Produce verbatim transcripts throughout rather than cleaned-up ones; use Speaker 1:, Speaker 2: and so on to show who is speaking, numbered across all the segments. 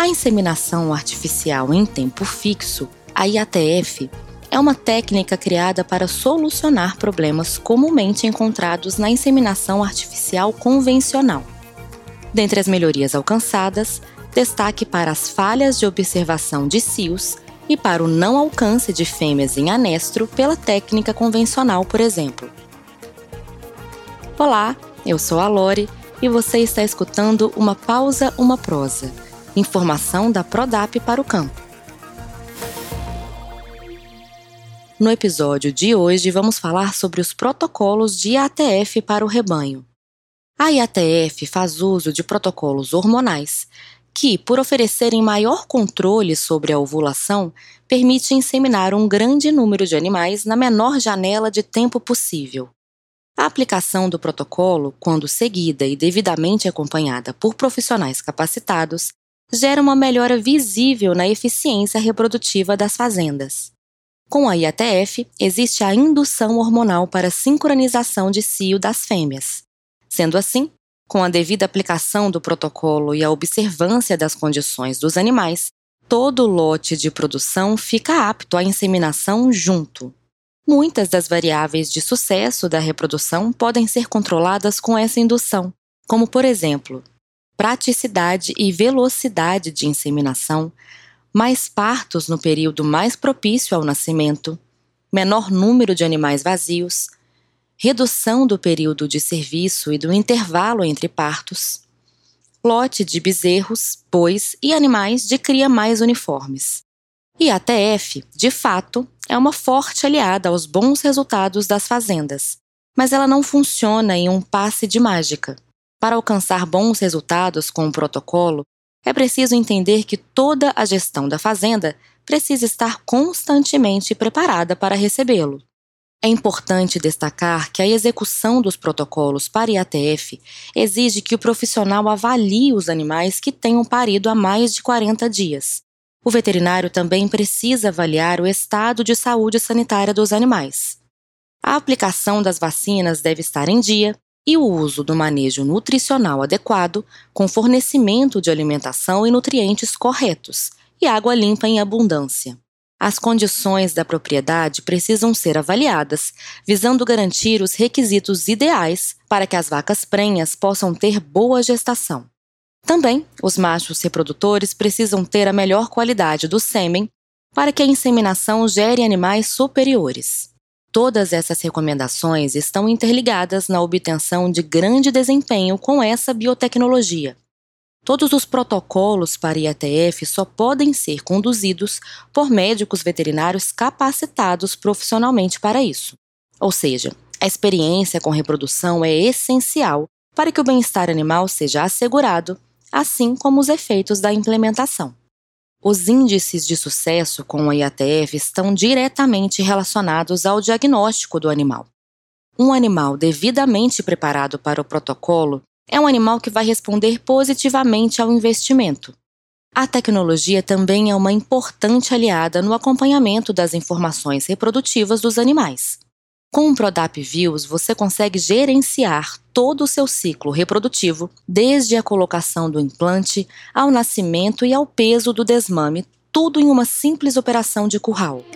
Speaker 1: A inseminação artificial em tempo fixo, a I A T F, é uma técnica criada para solucionar problemas comumente encontrados na inseminação artificial convencional. Dentre as melhorias alcançadas, destaque para as falhas de observação de cios e para o não alcance de fêmeas em anestro pela técnica convencional, por exemplo. Olá, eu sou a Lore e você está escutando Uma Pausa, Uma Prosa. Informação da Prodap para o campo. No episódio de hoje, vamos falar sobre os protocolos de I A T F para o rebanho. A I A T F faz uso de protocolos hormonais que, por oferecerem maior controle sobre a ovulação, permite inseminar um grande número de animais na menor janela de tempo possível. A aplicação do protocolo, quando seguida e devidamente acompanhada por profissionais capacitados, gera uma melhora visível na eficiência reprodutiva das fazendas. Com a I A T F, existe a indução hormonal para sincronização de cio das fêmeas. Sendo assim, com a devida aplicação do protocolo e a observância das condições dos animais, todo lote de produção fica apto à inseminação junto. Muitas das variáveis de sucesso da reprodução podem ser controladas com essa indução, como, por exemplo, praticidade e velocidade de inseminação, mais partos no período mais propício ao nascimento, menor número de animais vazios, redução do período de serviço e do intervalo entre partos, lote de bezerros, bois e animais de cria mais uniformes. E a I A T F, de fato, é uma forte aliada aos bons resultados das fazendas, mas ela não funciona em um passe de mágica. Para alcançar bons resultados com o protocolo, é preciso entender que toda a gestão da fazenda precisa estar constantemente preparada para recebê-lo. É importante destacar que a execução dos protocolos para I A T F exige que o profissional avalie os animais que tenham parido há mais de quarenta dias. O veterinário também precisa avaliar o estado de saúde sanitária dos animais. A aplicação das vacinas deve estar em dia e o uso do manejo nutricional adequado, com fornecimento de alimentação e nutrientes corretos, e água limpa em abundância. As condições da propriedade precisam ser avaliadas, visando garantir os requisitos ideais para que as vacas prenhas possam ter boa gestação. Também, os machos reprodutores precisam ter a melhor qualidade do sêmen para que a inseminação gere animais superiores. Todas essas recomendações estão interligadas na obtenção de grande desempenho com essa biotecnologia. Todos os protocolos para I A T F só podem ser conduzidos por médicos veterinários capacitados profissionalmente para isso. Ou seja, a experiência com reprodução é essencial para que o bem-estar animal seja assegurado, assim como os efeitos da implementação. Os índices de sucesso com a I A T F estão diretamente relacionados ao diagnóstico do animal. Um animal devidamente preparado para o protocolo é um animal que vai responder positivamente ao investimento. A tecnologia também é uma importante aliada no acompanhamento das informações reprodutivas dos animais. Com o Prodap Views, você consegue gerenciar todo o seu ciclo reprodutivo, desde a colocação do implante, ao nascimento e ao peso do desmame, tudo em uma simples operação de curral.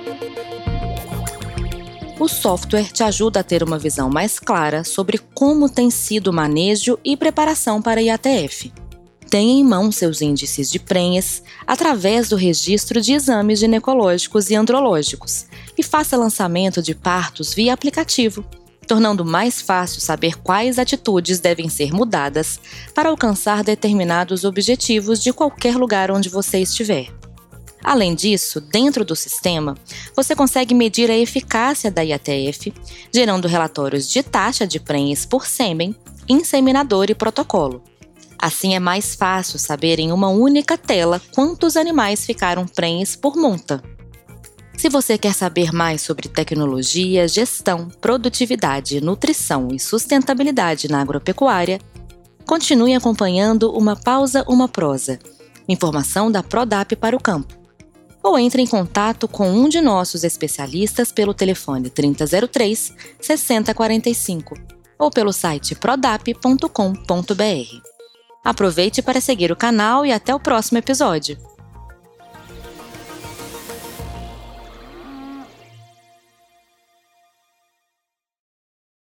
Speaker 1: O software te ajuda a ter uma visão mais clara sobre como tem sido o manejo e preparação para a I A T F. Tenha em mão seus índices de prenhes através do registro de exames ginecológicos e andrológicos e faça lançamento de partos via aplicativo, tornando mais fácil saber quais atitudes devem ser mudadas para alcançar determinados objetivos de qualquer lugar onde você estiver. Além disso, dentro do sistema, você consegue medir a eficácia da I A T F, gerando relatórios de taxa de prenhes por sêmen, inseminador e protocolo. Assim é mais fácil saber em uma única tela quantos animais ficaram prenhes por monta. Se você quer saber mais sobre tecnologia, gestão, produtividade, nutrição e sustentabilidade na agropecuária, continue acompanhando Uma Pausa, Uma Prosa, informação da Prodap para o campo. Ou entre em contato com um de nossos especialistas pelo telefone trinta zero três, sessenta quarenta e cinco ou pelo site prodap ponto com ponto br. Aproveite para seguir o canal e até o próximo episódio!